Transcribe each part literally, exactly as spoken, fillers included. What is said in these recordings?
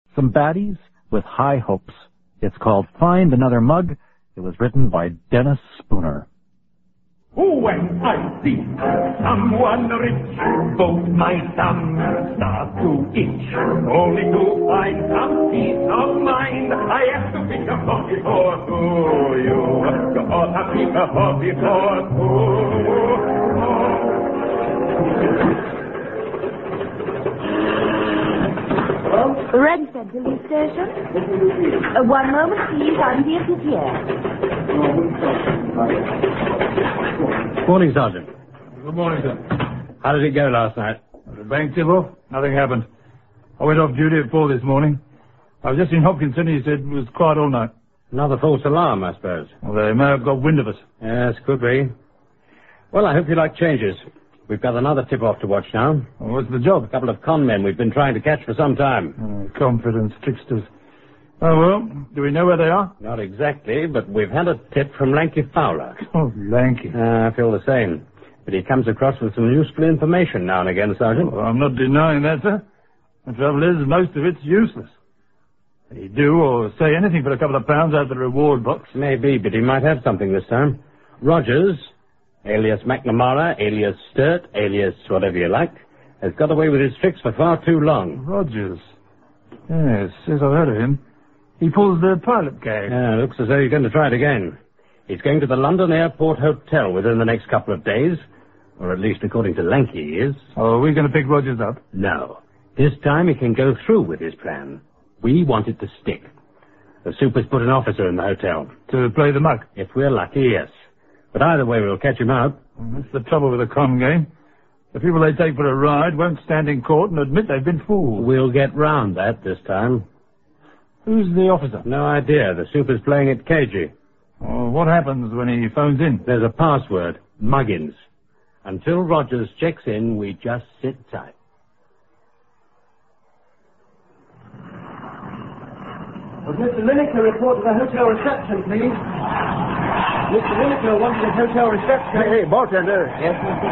Some baddies with high hopes. It's called Find Another Mug. It was written by Dennis Spooner. When I see someone rich, both my thumbs start to itch. Only to find some peace of mind, I have to pick a forty-four to you. You ought to pick a forty-four to. Redford police station. Uh, one moment, please. I'm the officier. Morning, Sergeant. Good morning, sir. How did it go last night? The bank tip off? Nothing happened. I went off duty at four this morning. I was just in Hopkinson. He said it was quiet all night. Another false alarm, I suppose. Well, they may have got wind of us. Yes, could be. Well, I hope you like changes. We've got another tip-off to watch now. Well, what's the job? A couple of con men we've been trying to catch for some time. Oh, confidence tricksters. Oh, well, do we know where they are? Not exactly, but we've had a tip from Lanky Fowler. Oh, Lanky. Uh, I feel the same. But he comes across with some useful information now and again, Sergeant. Oh, I'm not denying that, sir. The trouble is, most of it's useless. He'd do or say anything for a couple of pounds out of the reward box. Maybe, but he might have something this time. Rogers, alias McNamara, alias Sturt, alias whatever you like, has got away with his tricks for far too long. Rogers? Yes, yes, I've heard of him. He pulls the pilot gag. Yeah, looks as though he's going to try it again. He's going to the London Airport Hotel within the next couple of days. Or at least according to Lanky, he is. Oh, are we going to pick Rogers up? No. This time he can go through with his plan. We want it to stick. The super's put an officer in the hotel. To play the muck? If we're lucky, yes. But either way, we'll catch him out. Well, that's the trouble with a con game. The people they take for a ride won't stand in court and admit they've been fooled. We'll get round that this time. Who's the officer? No idea. The super's playing it cagey. Oh, what happens when he phones in? There's a password. Muggins. Until Rogers checks in, we just sit tight. Would Mister Lineker report to the hotel reception, please? Mister Lineker wanted the hotel reception. Hey, hey, bartender. Yes, Mister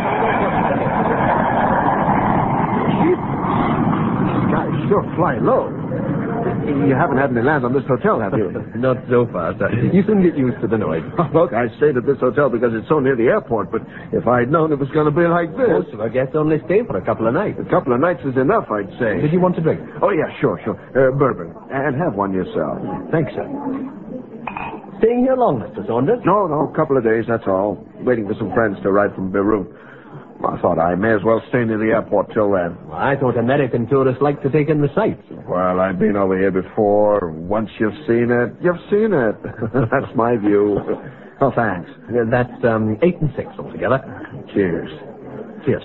These guys sure fly low. You haven't had any land on this hotel, have you? Not so far, sir. You soon get used to the noise. Look, I stayed at this hotel because it's so near the airport, but if I'd known it was going to be like this... Most of our guests only stay for a couple of nights. A couple of nights is enough, I'd say. Did you want to drink? Oh, yeah, sure, sure. Uh, bourbon. And have one yourself. Thanks, sir. Staying here long, Mister Saunders? No, no, a couple of days, that's all. Waiting for some friends to arrive from Beirut. I thought I may as well stay near the airport till then. Well, I thought American tourists like to take in the sights. Well, I've been over here before. Once you've seen it, you've seen it. That's my view. Oh, thanks. That's um, eight and six altogether. Cheers. Cheers.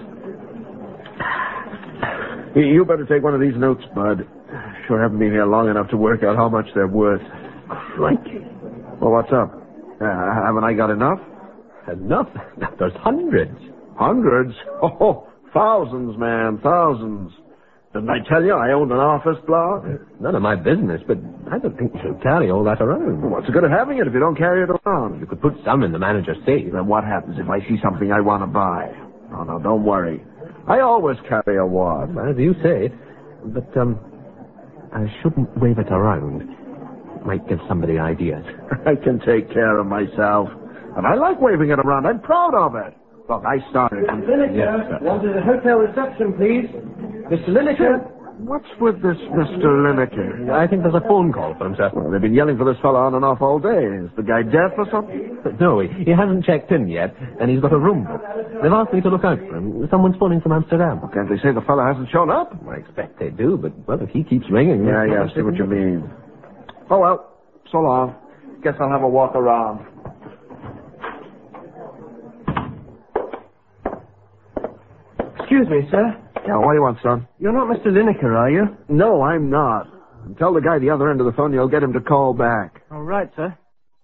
You better take one of these notes, Bud. Sure haven't been here long enough to work out how much they're worth. Crikey. Well, what's up? Uh, haven't I got enough? Enough? There's hundreds. Hundreds? Oh, thousands, man, thousands. Didn't I tell you I owned an office block? None of my business, but I don't think you should carry all that around. Well, what's the good of having it if you don't carry it around? You could put some in the manager's safe. Then what happens if I see something I want to buy? Oh, no, don't worry. I always carry a wad. As you say, but, um, I shouldn't wave it around. It might give somebody ideas. I can take care of myself. And I like waving it around. I'm proud of it. Look, I started... Mister Lineker, yes, wanted the hotel reception, please. Mister Lineker. What's with this Mister Lineker? I think there's a phone call for him, sir. Well, they've been yelling for this fellow on and off all day. Is the guy deaf or something? No, he, he hasn't checked in yet, and he's got a room booked. They've asked me to look out for him. Someone's phoning from Amsterdam. Well, can't they say the fellow hasn't shown up? I expect they do, but, well, if he keeps ringing... Yeah, yeah, I see what you mean. Oh, well, so long. Guess I'll have a walk around. Excuse me, sir. Yeah, what do you want, son? You're not Mister Lineker, are you? No, I'm not. And tell the guy at the other end of the phone you'll get him to call back. All right, sir.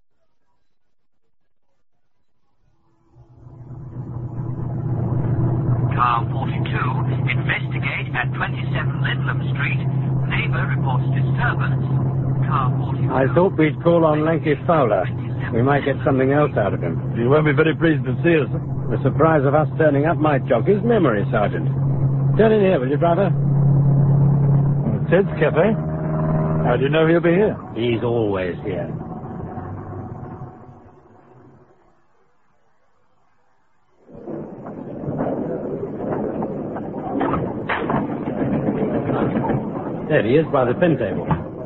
Car forty-two, investigate at twenty-seven Lidlam Street. Neighbor reports disturbance. Car forty-two... I thought we'd call on Lanky Fowler. We might get something else out of him. You won't be very pleased to see us. The surprise of us turning up might jog his memory, Sergeant. Turn in here, will you, brother? Ted's Cafe. How do you know he'll be here? He's always here. There he is by the pen table.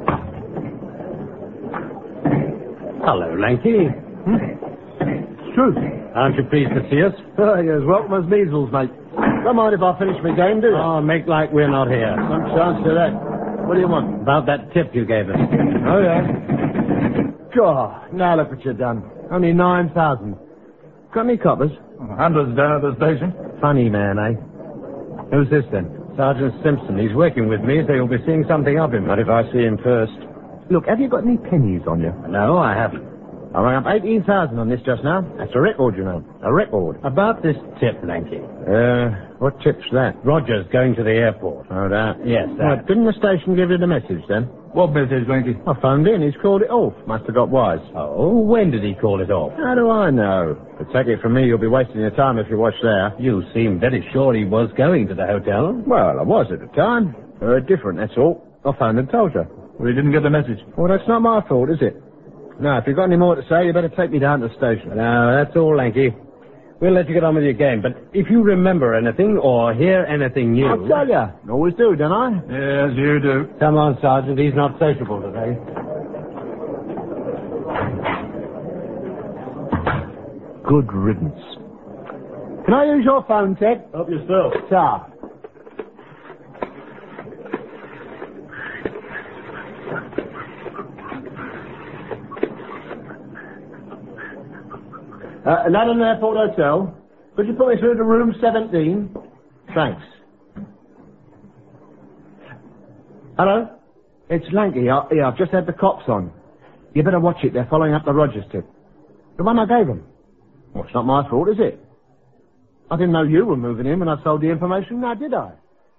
Hello, Lanky. Hmm? It's true. Aren't you pleased to see us? Oh, you're as welcome as measles, mate. Don't mind if I finish my game, do you? Oh, make like we're not here. Some chance to that. What do you want? About that tip you gave us. Oh, yeah. God, now look what you've done. Only nine thousand. Got any coppers? Hundreds down at the station. Funny man, eh? Who's this, then? Sergeant Simpson. He's working with me, so you'll be seeing something of him. Not if I see him first. Look, have you got any pennies on you? No, I haven't. I rang up eighteen thousand on this just now. That's a record, you know. A record. About this tip, Lanky. Uh, what tip's that? Roger's going to the airport. Oh, that? Yes, Well, that. didn't the station give you the message, then? What message, Lanky? I phoned in. He's called it off. Must have got wise. Oh, when did he call it off? How do I know? But take it from me, you'll be wasting your time if you watch there. You seem very sure he was going to the hotel. Well, I was at the time. Uh, different, that's all. I phoned and told you. We didn't get the message. Well, that's not my fault, is it? Now, if you've got any more to say, you better take me down to the station. No, that's all, Lanky. We'll let you get on with your game, but if you remember anything or hear anything new... I'll tell you. Always do, don't I? Yes, you do. Come on, Sergeant. He's not sociable today. Good riddance. Can I use your phone, Ted? Help yourself. Ta. Uh, London Airport Hotel. Could you put me through to room seventeen? Thanks. Hello? It's Lanky. I, yeah, I've just had the cops on. You better watch it. They're following up the Rogers tip. The one I gave them. Well, it's not my fault, is it? I didn't know you were moving in when I sold the information, now did I?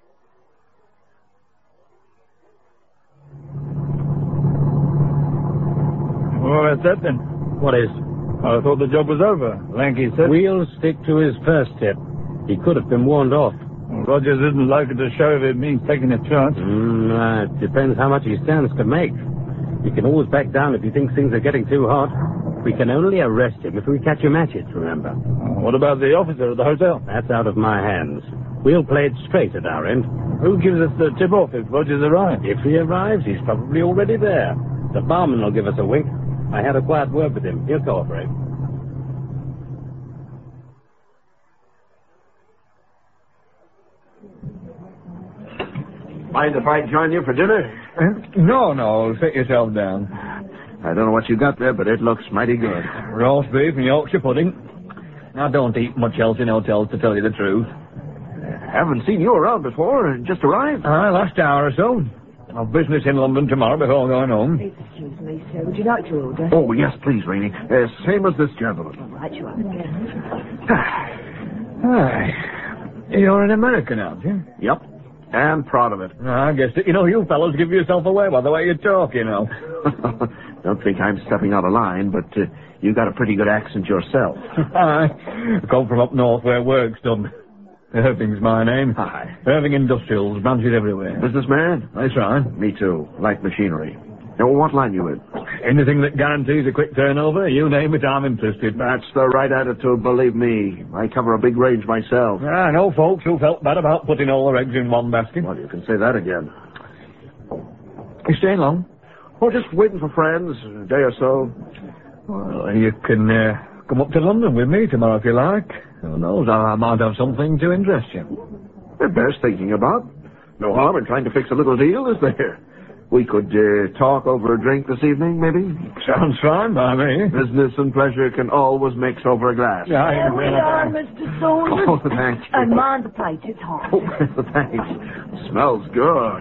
Well, that's that then. What is? I thought the job was over. Lanky said. We'll stick to his first tip. He could have been warned off. Well, Rogers isn't likely to show if it means taking a chance. Mm, uh, it depends how much he stands to make. He can always back down if he thinks things are getting too hot. We can only arrest him if we catch him at it, remember. What about the officer at the hotel? That's out of my hands. We'll play it straight at our end. Who gives us the tip-off if Rogers arrives? If he arrives, he's probably already there. The barman will give us a wink. I had a quiet word with him. He'll cooperate. Mind if I join you for dinner? No, no, sit yourself down. I don't know what you got there, but it looks mighty good. Roast beef and Yorkshire pudding. I don't eat much else in hotels, to tell you the truth. Haven't seen you around before. Just arrived. Ah, last hour or so. I've business in London tomorrow before going home. Excuse me, sir. Would you like to order? Oh, yes, please, Rainey. Uh, same as this gentleman. All right, you are. Hi. You're an American, aren't you? Yep. And proud of it. I guess that, you know, you fellows give yourself away by the way you talk, you know. Don't think I'm stepping out of line, but uh, you got a pretty good accent yourself. I come from up north where work's done. Irving's my name. Hi. Irving Industrials, branches everywhere. Businessman? That's right. Me too. Like machinery. Now, what line you in? Anything that guarantees a quick turnover, you name it, I'm interested. That's the right attitude, believe me. I cover a big range myself. I know folks who felt bad about putting all their eggs in one basket. Well, you can say that again. You staying long? Oh, just waiting for friends, a day or so. Well, you can uh, come up to London with me tomorrow if you like. Who knows, I might have something to interest you. The best thinking about. No harm in trying to fix a little deal, is there? We could uh, talk over a drink this evening, maybe? Sounds fine by me. Business and pleasure can always mix over a glass. Yeah, There we are, Mister Saunders. Oh, thanks. And mind the plate, it's hot. Oh, thanks. Smells good.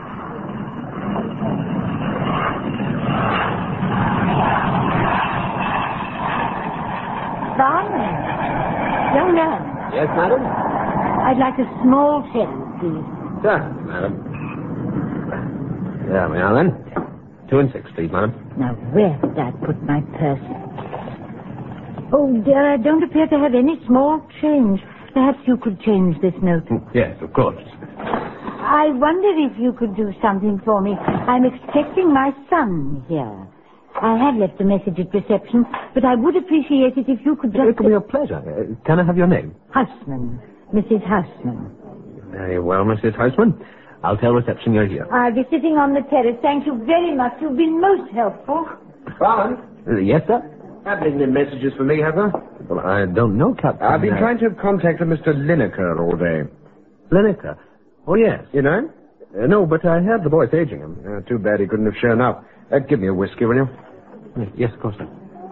Barman. Young man, Yes, madam? I'd like a small tip, please. Yeah, madam. There we are, then. Two and six, please, madam. Now, where did I put my purse? Oh, dear, I don't appear to have any small change. Perhaps you could change this note. Yes, of course. I wonder if you could do something for me. I'm expecting my son here. I have left a message at reception, but I would appreciate it if you could just... It will be a pleasure. Uh, can I have your name? Houseman. Missus Houseman. Very well, Missus Houseman. I'll tell reception you're here. I'll be sitting on the terrace. Thank you very much. You've been most helpful. Barn, Uh, yes, sir? have any messages for me, have there? Well, I don't know, Captain. I've been Uh, trying to have contact with Mister Lineker all day. Lineker? Oh, yes. You know? Uh, no, but I heard the boy paging him. Uh, too bad he couldn't have shown up. Uh, give me a whiskey, will you? Yes, of course, sir.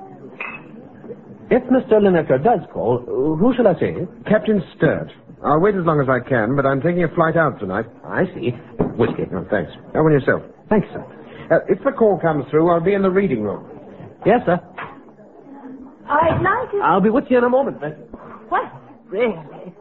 If Mister Lineker does call, uh, who shall I say? Captain Sturt. I'll wait as long as I can, but I'm taking a flight out tonight. I see. Whiskey. Oh, thanks. How about yourself? Thanks, sir. Uh, if the call comes through, I'll be in the reading room. Yes, sir. I'd like to... I'll be with you in a moment, then. What? Really?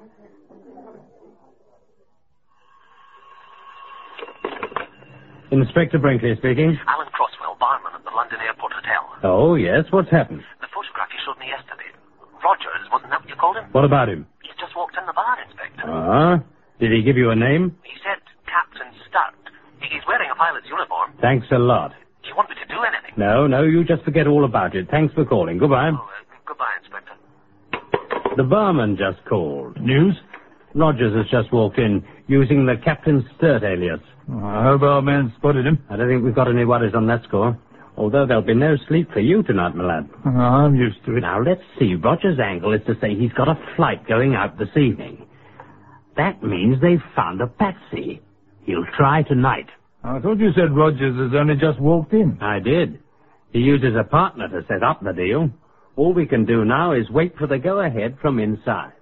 Inspector Brinkley speaking. Alan Crosswell, barman at the London Airport Hotel. Oh, yes. What's happened? The photograph you showed me yesterday. Rogers, wasn't that what you called him? What about him? He's just walked in the bar, Inspector. Uh-huh. Did he give you a name? He said Captain Sturt. He's wearing a pilot's uniform. Thanks a lot. Do you want me to do anything? No, no, you just forget all about it. Thanks for calling. Goodbye. Oh, uh, goodbye, Inspector. The barman just called. News? Rogers has just walked in, using the Captain Sturt alias. I hope our man spotted him. I don't think we've got any worries on that score. Although there'll be no sleep for you tonight, my lad. I'm used to it. Now, let's see. Rogers' angle is to say he's got a flight going out this evening. That means they've found a patsy. He'll try tonight. I thought you said Rogers has only just walked in. I did. He uses a partner to set up the deal. All we can do now is wait for the go-ahead from inside.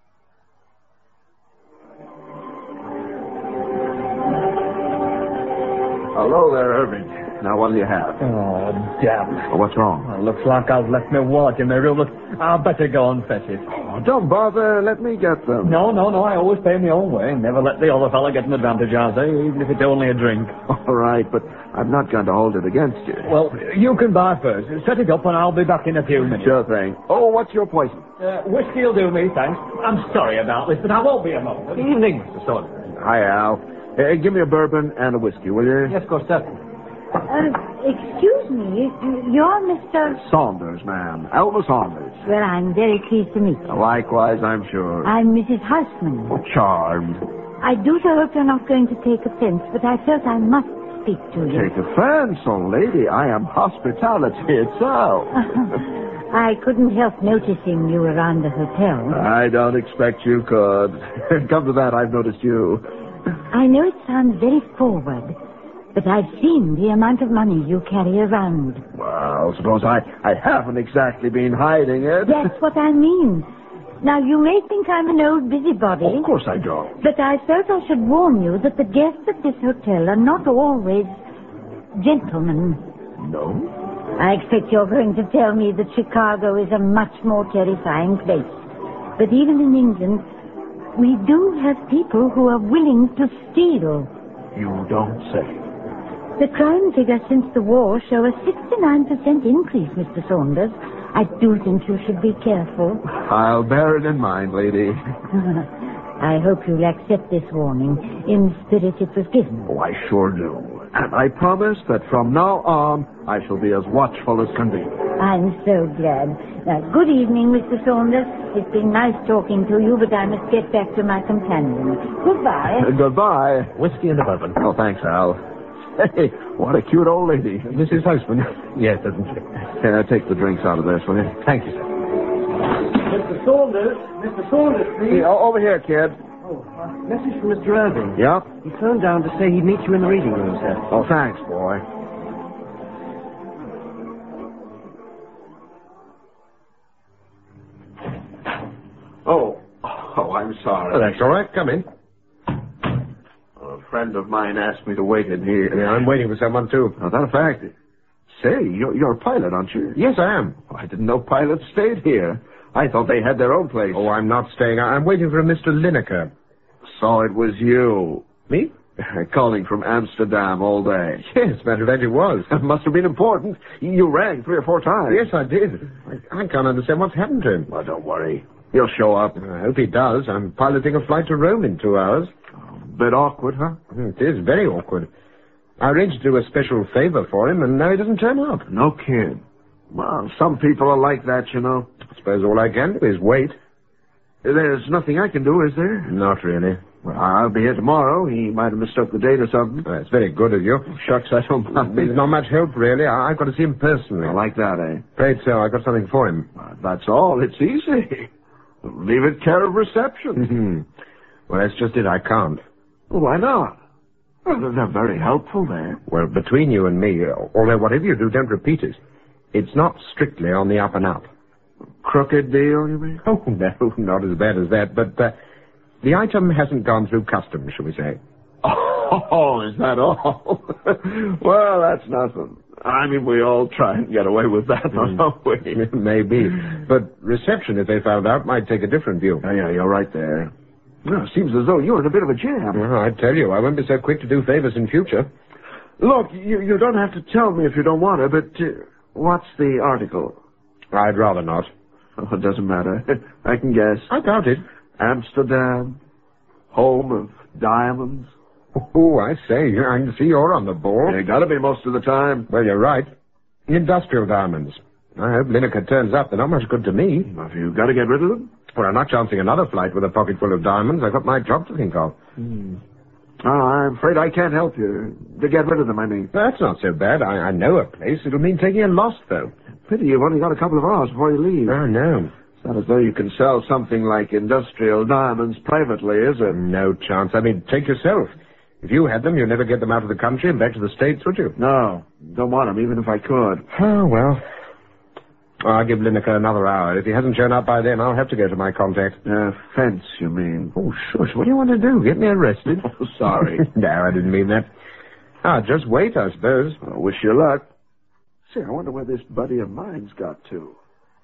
Hello there, Irving. Now, what do you have? Oh, damn. Oh, what's wrong? Well, looks like I've left my wallet in my room. Look, I'll better go and fetch it. Oh, don't bother. Let me get them. No, no, no. I always pay my own way. Never let the other fella get an advantage, I say, even if it's only a drink. All right, but I'm not going to hold it against you. Well, you can buy first. Set it up and I'll be back in a few minutes. Sure thing. Oh, what's your poison? Uh, whiskey'll do me, thanks. I'm sorry about this, but I won't be a moment. Evening, Mister Saunders. Hi, Al. Uh, give me a bourbon and a whiskey, will you? Yes, of course, sir. Uh, excuse me, you're Mister... Saunders, ma'am. Alma Saunders. Well, I'm very pleased to meet you. Likewise, I'm sure. I'm Missus Houseman. Oh, charmed. I do so hope you're not going to take offense, but I felt I must speak to you. Take offense, old lady. I am hospitality itself. I couldn't help noticing you around the hotel. I don't expect you could. Come to that, I've noticed you. I know it sounds very forward, but I've seen the amount of money you carry around. Well, suppose I, I haven't exactly been hiding it. That's what I mean. Now, you may think I'm an old busybody. Of course I don't. But I felt I should warn you that the guests at this hotel are not always gentlemen. No? I expect you're going to tell me that Chicago is a much more terrifying place. But even in England, we do have people who are willing to steal. You don't say. The crime figures since the war show a sixty-nine percent increase, Mister Saunders. I do think you should be careful. I'll bear it in mind, lady. I hope you'll accept this warning in the spirit it was given. Oh, I sure do. And I promise that from now on, I shall be as watchful as can be. I'm so glad. Now, good evening, Mister Saunders. It's been nice talking to you, but I must get back to my companion. Goodbye. Uh, goodbye. Whiskey and a bourbon. Oh, thanks, Al. Hey, what a cute old lady. Missus Houseman. Yes, doesn't she? Can I take the drinks out of this, will you? Thank you, sir. Mister Saunders, Mister Saunders, please. Hey, o- over here, kid. Oh, uh, message from Mister Irving. Yeah? He phoned down to say he'd meet you in the reading room, sir. Oh, thanks, boy. Oh, oh, I'm sorry. Oh, that's all right. Come in. A friend of mine asked me to wait in here. Yeah, I'm waiting for someone, too. Now, that a fact. Say, you're, you're a pilot, aren't you? Yes, I am. Oh, I didn't know pilots stayed here. I thought they had their own place. Oh, I'm not staying. I'm waiting for a Mister Lineker. So it was you. Me? Calling from Amsterdam all day. Yes, matter of fact, it was. It must have been important. You rang three or four times. Yes, I did. I, I can't understand what's happened to him. Well, don't worry. He'll show up. I hope he does. I'm piloting a flight to Rome in two hours. Bit awkward, huh? It is very awkward. I arranged to do a special favor for him, and now he doesn't turn up. No kid. Well, some people are like that, you know. I suppose all I can do is wait. There's nothing I can do, is there? Not really. Well, I'll be here tomorrow. He might have mistook the date or something. Well, it's very good of you. Shucks, I don't mind. He's not much help, really. I- I've got to see him personally. I like that, eh? Afraid so. I've got something for him. Well, that's all. It's easy. Leave it care of reception. Well, that's just it. I can't. Well, why not? Well, they're very helpful there. Well, between you and me, although whatever you do, don't repeat it. It's not strictly on the up and up. Crooked deal, you mean? Oh, no, not as bad as that. But uh, the item hasn't gone through customs, shall we say. Oh, is that all? Well, that's nothing. I mean, we all try and get away with that, Mm. don't we? Maybe. But reception, if they found out, might take a different view. Oh, yeah, you're right there. Well, it seems as though you're in a bit of a jam. Well, I tell you, I won't be so quick to do favors in future. Look, you, you don't have to tell me if you don't want to, but uh, what's the article? I'd rather not. Oh, it doesn't matter. I can guess. I doubt it. Amsterdam, home of diamonds. Oh, I say, I can see you're on the ball. They gotta be most of the time. Well, you're right. Industrial diamonds. I hope Lineker turns up. They're not much good to me. Have you got to get rid of them? Well, I'm not chancing another flight with a pocket full of diamonds. I've got my job to think of. Hmm. Oh, I'm afraid I can't help you. To get rid of them, I mean. That's not so bad. I, I know a place. It'll mean taking a loss, though. Pity you've only got a couple of hours before you leave. Oh, no. It's not as though you can sell something like industrial diamonds privately, is it? No chance. I mean, take yourself. If you had them, you'd never get them out of the country and back to the States, would you? No. Don't want them, even if I could. Oh, well. I'll give Lineker another hour. If he hasn't shown up by then, I'll have to go to my contact. Uh, fence, you mean? Oh, shush. What do you want to do? Get me arrested? Oh, sorry. No, I didn't mean that. Ah, just wait, I suppose. I wish you luck. Say, I wonder where this buddy of mine's got to.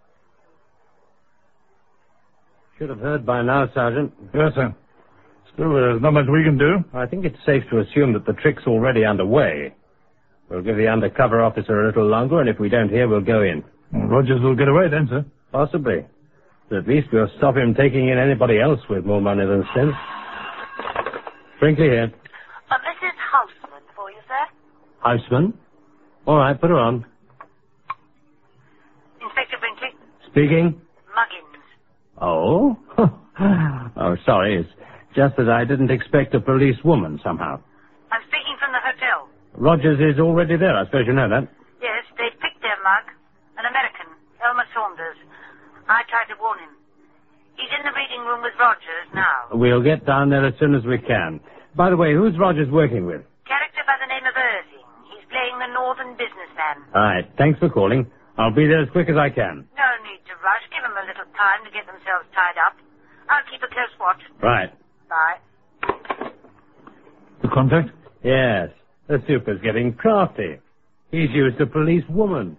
Should have heard by now, Sergeant. Yes, sir. Still, there's not much we can do. I think it's safe to assume that the trick's already underway. We'll give the undercover officer a little longer, and if we don't hear, we'll go in. Well, Rogers will get away then, sir. Possibly. But at least we'll stop him taking in anybody else with more money than sense. Brinkley here. Uh, Missus Houseman for you, sir. Houseman? All right, put her on. Inspector Brinkley. Speaking. Muggins. Oh? Oh, sorry. It's just that I didn't expect a police woman somehow. I'm speaking from the hotel. Rogers is already there. I suppose you know that. Yes, they picked their mug. An American, Elmer Saunders. I tried to warn him. He's in the reading room with Rogers now. We'll get down there as soon as we can. By the way, who's Rogers working with? Character by the name of Irving. He's playing the northern businessman. All right. Thanks for calling. I'll be there as quick as I can. No need to rush. Give them a little time to get themselves tied up. I'll keep a close watch. Right. Bye. The contact? Yes. The super's getting crafty. He's used a police woman.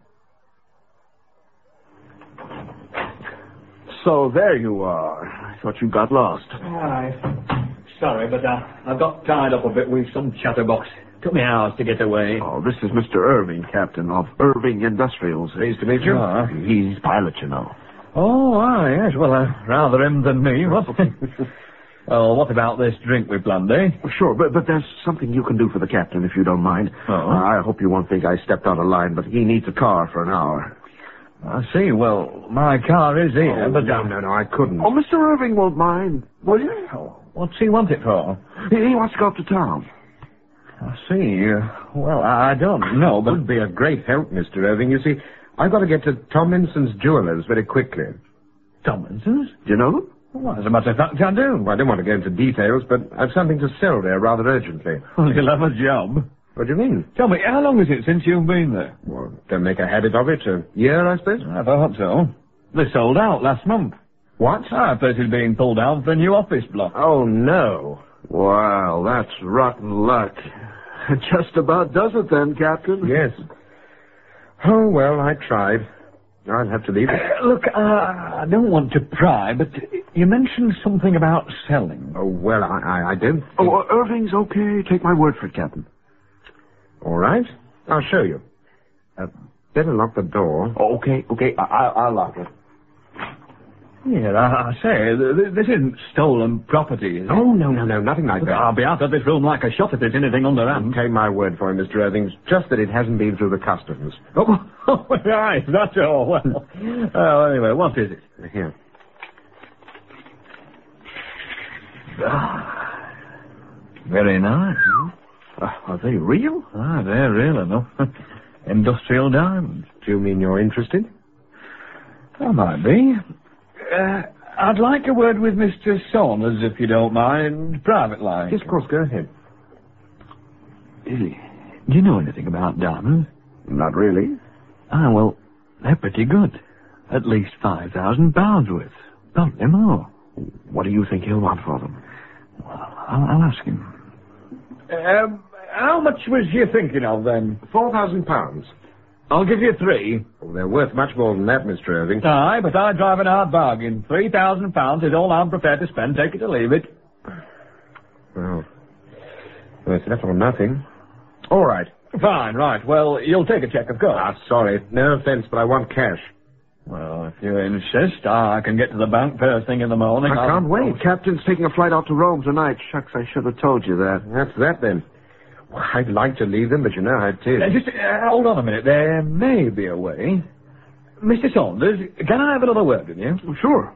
So there you are. I thought you got lost. Aye. Sorry, but uh, I got tied up a bit with some chatterbox. Took me hours to get away. Oh, this is Mister Irving, Captain of Irving Industrials. Pleased to meet you. Ah. He's pilot, you know. Oh, aye, yes. Well, uh, rather him than me, what? Well, what about this drink we planned, eh? Sure, but, but there's something you can do for the captain, if you don't mind. Oh? Uh, I hope you won't think I stepped out of line, but he needs a car for an hour. I see. Well, my car is here, Oh, but... no, uh, no, no, I couldn't. Oh, Mister Irving won't mind, will you? Oh, what's he want it for? He, he wants to go up to town. I see. Uh, well, I I don't know, but... Would be a great help, Mister Irving. You see, I've got to get to Tomlinson's Jewelers very quickly. Tomlinson's? Do you know them? Well, as a matter of fact, I do. Well, I don't want to go into details, but I've something to sell there rather urgently. Well, you'll have a job. What do you mean? Tell me, how long is it since you've been there? Well, don't make a habit of it. A year, I suppose? I thought so. They sold out last month. What? Our place is being pulled down for a new office block. Oh, no. Well, that's rotten luck. Just about does it then, Captain. Yes. Oh, well, I tried. I'll have to leave it. Uh, look, uh, I don't want to pry, but you mentioned something about selling. Oh, well, I, I, I don't think... Oh, uh, Irving's okay. Take my word for it, Captain. All right. I'll show you. Uh, better lock the door. Oh, okay, okay. I, I, I'll lock it. Yeah, I, I say, th- th- this isn't stolen property, is it? Oh, no, no, no, nothing like that. I'll be out of this room like a shot if there's anything underhand. Take my word for it, Mister Irving. Just that it hasn't been through the customs. Oh, oh right, that's all. Well, well, anyway, what is it? Here. Ah, very nice. Uh, are they real? Ah, they're real enough. Industrial diamonds. Do you mean you're interested? I might be. Uh, I'd like a word with Mister Saunders, if you don't mind, private line. Yes, of course, go ahead. Do you know anything about diamonds? Not really. Ah, well, they're pretty good. At least five thousand pounds worth. Probably more. What do you think he'll want for them? Well, I'll, I'll ask him. Um, how much was you thinking of, then? Four thousand pounds. I'll give you three. Well, they're worth much more than that, Mister Irving. Aye, but I drive an hard bargain. Three thousand pounds is all I'm prepared to spend. Take it or leave it. Well, well it's enough or nothing. All right. Fine, right. Well, you'll take a cheque, of course. Ah, sorry. No offence, but I want cash. Well, if you insist, I can get to the bank first thing in the morning. I I'll... can't wait. Captain's taking a flight out to Rome tonight. Shucks, I should have told you that. That's that, then. Well, I'd like to leave them, but you know how it is. Uh, just uh, hold on a minute. There may be a way. Mister Saunders, can I have another word with you? Sure.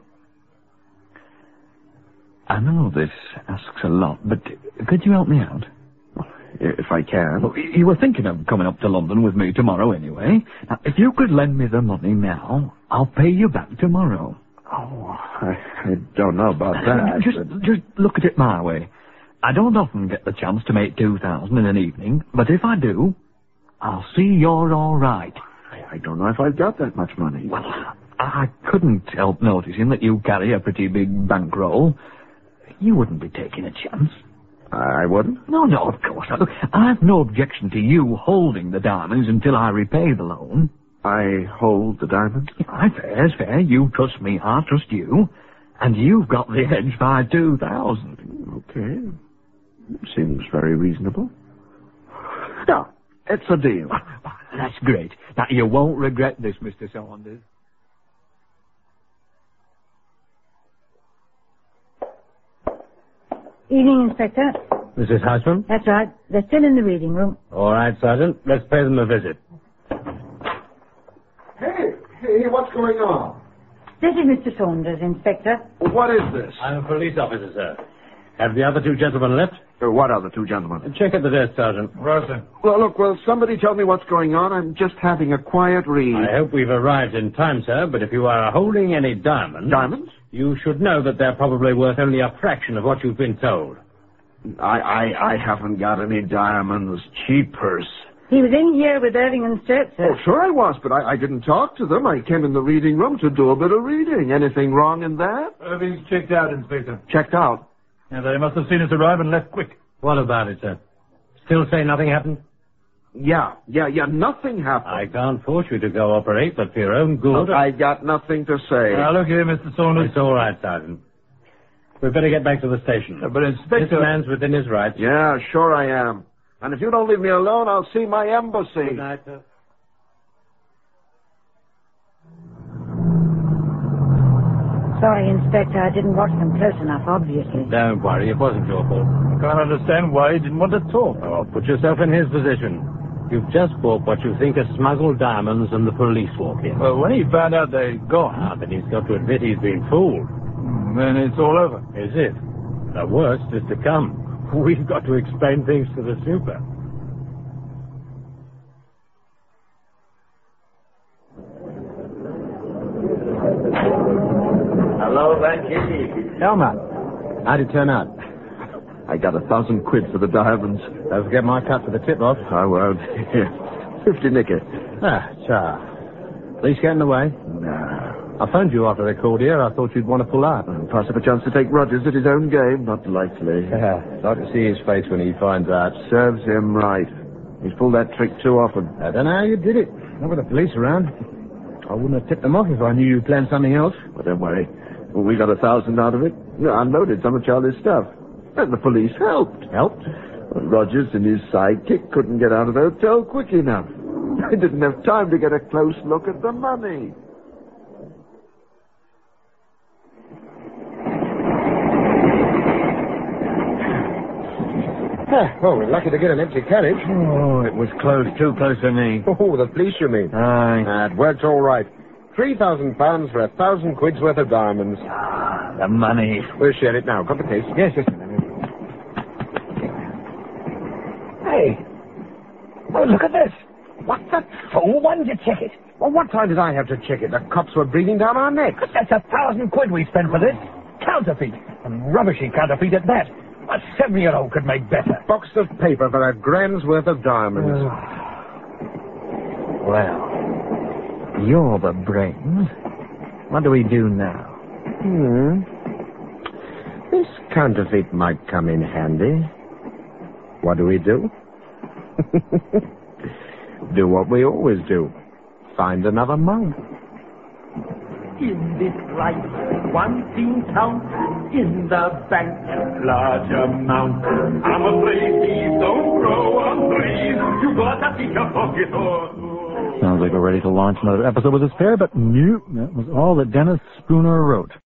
I know this asks a lot, but could you help me out? If I can. Well, you were thinking of coming up to London with me tomorrow anyway. Now, if you could lend me the money now, I'll pay you back tomorrow. Oh, I, I don't know about that. Just, but... just look at it my way. I don't often get the chance to make two thousand in an evening, but if I do, I'll see you're all right. I, I don't know if I've got that much money. Well, I couldn't help noticing that you carry a pretty big bankroll. You wouldn't be taking a chance. I wouldn't? No, no, of course not. Look, I've no objection to you holding the diamonds until I repay the loan. I hold the diamonds? Aye, fair's fair. You trust me, I trust you. And you've got the edge by two thousand. Okay. Seems very reasonable. Yeah, it's a deal. That's great. Now, you won't regret this, Mister Saunders. Evening, Inspector. Missus Houseman? That's right. They're still in the reading room. All right, Sergeant. Let's pay them a visit. Hey, hey, what's going on? This is Mister Saunders, Inspector. What is this? I'm a police officer, sir. Have the other two gentlemen left? Uh, what other two gentlemen? Check at the desk, Sergeant. Right, sir. Well, look, will somebody tell me what's going on? I'm just having a quiet read. I hope we've arrived in time, sir, but if you are holding any diamonds... Diamonds? You should know that they're probably worth only a fraction of what you've been told. I, I, I haven't got any diamonds. Cheapers. He was in here with Irving and Sturt, sir. Oh, sure I was, but I, I didn't talk to them. I came in the reading room to do a bit of reading. Anything wrong in that? Irving's checked out, Inspector. Checked out. Yeah, they must have seen us arrive and left quick. What about it, sir? Still say nothing happened? Yeah, yeah, yeah, nothing happened. I can't force you to cooperate, but for your own good... I got nothing to say. Now, look here, Mister Saunders. It's all right, Sergeant. We'd better get back to the station. Uh, but, Inspector... This man's within his rights. Yeah, sure I am. And if you don't leave me alone, I'll see my embassy. Good night, sir. Sorry, Inspector, I didn't watch them close enough, obviously. Don't worry, it wasn't your fault. I can't understand why he didn't want to talk. Oh, put yourself in his position. You've just bought what you think are smuggled diamonds and the police walk in. Well, when he found out they'd gone... Ah, then he's got to admit he's been fooled. Then it's all over. Is it? The worst is to come. We've got to explain things to the super. Hello, Banky. Elmer, how'd it turn out? I got a thousand quid for the diamonds. Don't forget my cut for the tip-off. I won't. Fifty nicker. Ah, char. Police getting away? Nah. I phoned you after they called here. I thought you'd want to pull out. I'll pass up a chance to take Rogers at his own game. Not likely. Yeah, like to see his face when he finds out. Serves him right. He's pulled that trick too often. I don't know how you did it. Not with the police around. I wouldn't have tipped them off if I knew you planned something else. Well, don't worry. Well, we got a thousand out of it. Unloaded some of Charlie's stuff. And the police helped. Helped? Well, Rogers and his sidekick couldn't get out of the hotel quick enough. They didn't have time to get a close look at the money. Ah, well, we're lucky to get an empty carriage. Oh, it was close, too close for me. Oh, the police, you mean? Aye. Ah, it worked all right. Three thousand pounds for a thousand quid's worth of diamonds. Ah, the money. We'll share it now. Got the case? Yes, yes. Hey, oh, look at this. What the fool? Why didn't you check it? Well, what time did I have to check it? The cops were breathing down our necks. That's a thousand quid we spent for this. Counterfeit. And rubbishy counterfeit at that. A seven-year-old could make better. Box of paper for a grand's worth of diamonds. Well, you're the brains. What do we do now? Hmm. This counterfeit might come in handy. What do we do? Do what we always do. Find another mug. In this life, one thing counts. In the bank, large amount. I'm afraid these don't grow on trees. You gotta pick a pocket or two. Sounds like we're ready to launch another episode with this pair, but no, that was all that Dennis Spooner wrote.